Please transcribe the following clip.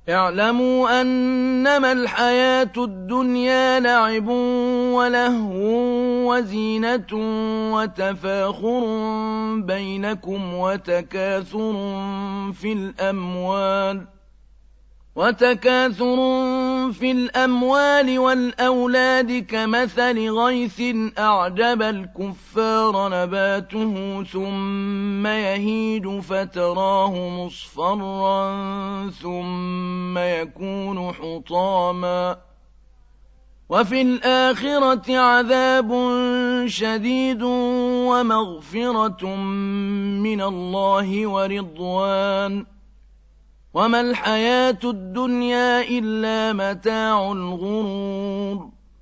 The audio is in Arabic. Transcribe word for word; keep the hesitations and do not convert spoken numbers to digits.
اعلموا أنما الحياة الدنيا لعب ولهو وزينة وتفاخر بينكم وتكاثر في الأموال وتكاثر في الأموال والأولاد كمثل غيث أعجب الكفار نباته ثم يهيج فتراه مصفرا ثم يكون حطاما وفي الآخرة عذاب شديد ومغفرة من الله ورضوان وما الحياة الدنيا إلا متاع الغرور